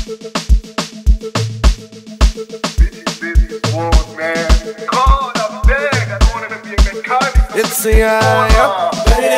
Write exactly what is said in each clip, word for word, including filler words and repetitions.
It's a yeah, yeah.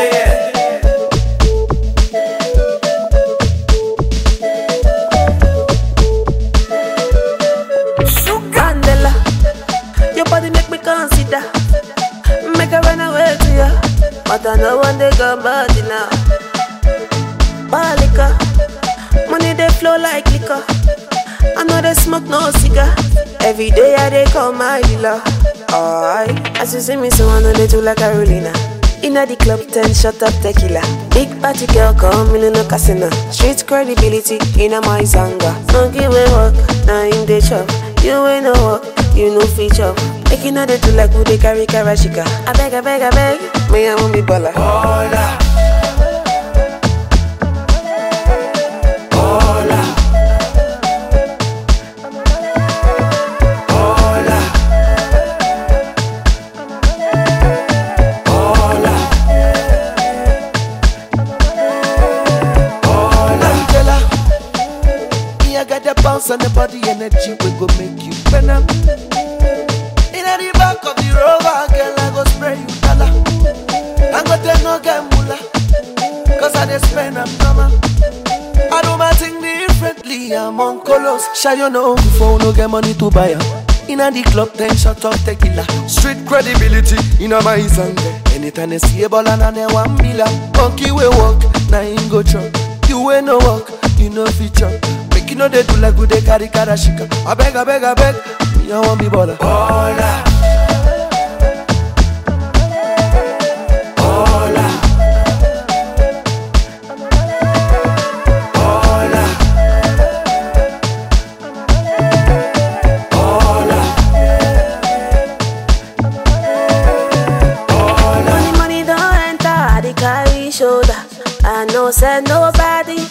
Mandela, your body make me consider. Make her run away to you, but I know one day come body now. Balika, money they flow like liquor. I know they smoke no cigar. Every day I they call my dealer. Alright, as you see me, so I know they do like Carolina. Inna the club, ten shot up tequila. Big party girl come in no casino. Street credibility inna my zanga. Don't give a work, now in the shop. You ain't no work, you no feature. Making all they do like who they carry Karashika. I beg, I beg, I beg, me I want me baller. Hola, hola, hola, hola, hola. Angela, me I got the bounce and the body energy we go make you better. Inna the back of the Rover, girl, I go spray you dollar. I go take no get mula, cause I dey spend a number. I do my thing differently, I'm on colors. Shy you know, before no get money to buy her. Inna the club, ten shot of tequila. Street credibility, inna my zange. Anytime they see a ball and they want mila. Monkey we walk, now him go chop. You ain't no walk, you no feature. Make you know they do like good, they carry Karashika. I beg, I beg, I beg, me I want me baller. Hola, hola, hola, hola, hola. Money, money don't enter, I dey carry shoulder. I know said nobody.